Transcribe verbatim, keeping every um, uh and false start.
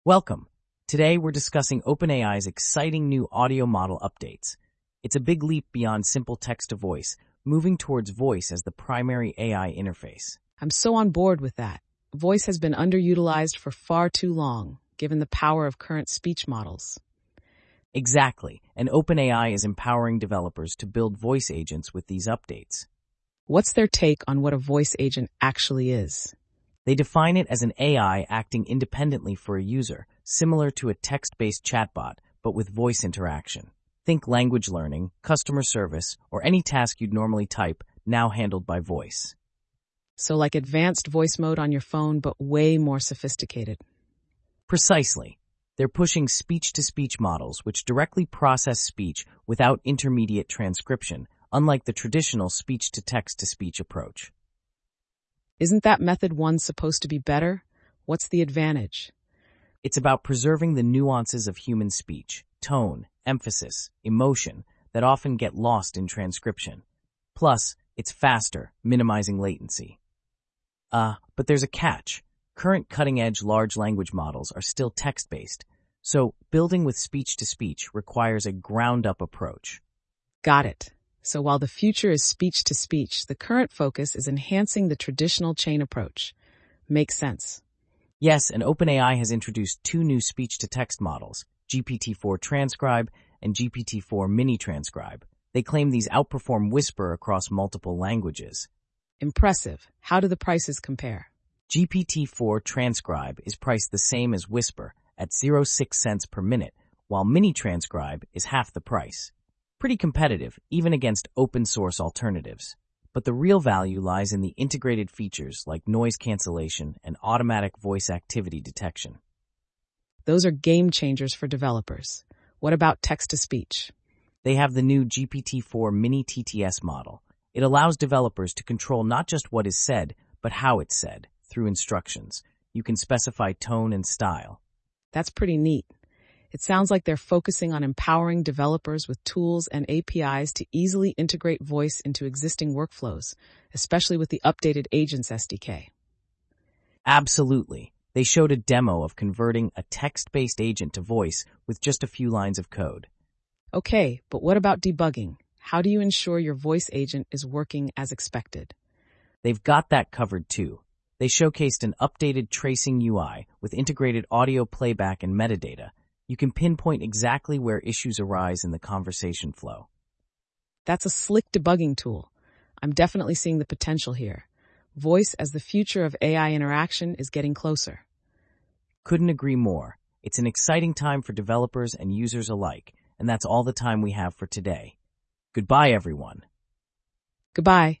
Welcome. Today we're discussing OpenAI's exciting new audio model updates. It's a big leap beyond simple text-to-voice, moving towards voice as the primary A I interface. I'm so on board with that. Voice has been underutilized for far too long, given the power of current speech models. Exactly, and OpenAI is empowering developers to build voice agents with these updates. What's their take on what a voice agent actually is? They define it as an A I acting independently for a user, similar to a text-based chatbot, but with voice interaction. Think language learning, customer service, or any task you'd normally type, now handled by voice. So like advanced voice mode on your phone, but way more sophisticated. Precisely. They're pushing speech-to-speech models which directly process speech without intermediate transcription, unlike the traditional speech-to-text-to-speech approach. Isn't that method one supposed to be better? What's the advantage? It's about preserving the nuances of human speech, tone, emphasis, emotion, that often get lost in transcription. Plus, it's faster, minimizing latency. Uh, but there's a catch. Current cutting-edge large language models are still text-based, so building with speech-to-speech requires a ground-up approach. Got it. So while the future is speech-to-speech, the current focus is enhancing the traditional chain approach. Makes sense. Yes, and OpenAI has introduced two new speech-to-text models, G P T four Transcribe and G P T four Mini Transcribe. They claim these outperform Whisper across multiple languages. Impressive. How do the prices compare? G P T four Transcribe is priced the same as Whisper at zero point six cents per minute, while Mini Transcribe is half the price. Pretty competitive, even against open-source alternatives. But the real value lies in the integrated features like noise cancellation and automatic voice activity detection. Those are game changers for developers. What about text-to-speech? They have the new G P T four Mini T T S model. It allows developers to control not just what is said, but how it's said, through instructions. You can specify tone and style. That's pretty neat. It sounds like they're focusing on empowering developers with tools and A P Is to easily integrate voice into existing workflows, especially with the updated Agents S D K. Absolutely. They showed a demo of converting a text-based agent to voice with just a few lines of code. Okay, but what about debugging? How do you ensure your voice agent is working as expected? They've got that covered too. They showcased an updated tracing U I with integrated audio playback and metadata. You can pinpoint exactly where issues arise in the conversation flow. That's a slick debugging tool. I'm definitely seeing the potential here. Voice as the future of A I interaction is getting closer. Couldn't agree more. It's an exciting time for developers and users alike, and that's all the time we have for today. Goodbye, everyone. Goodbye.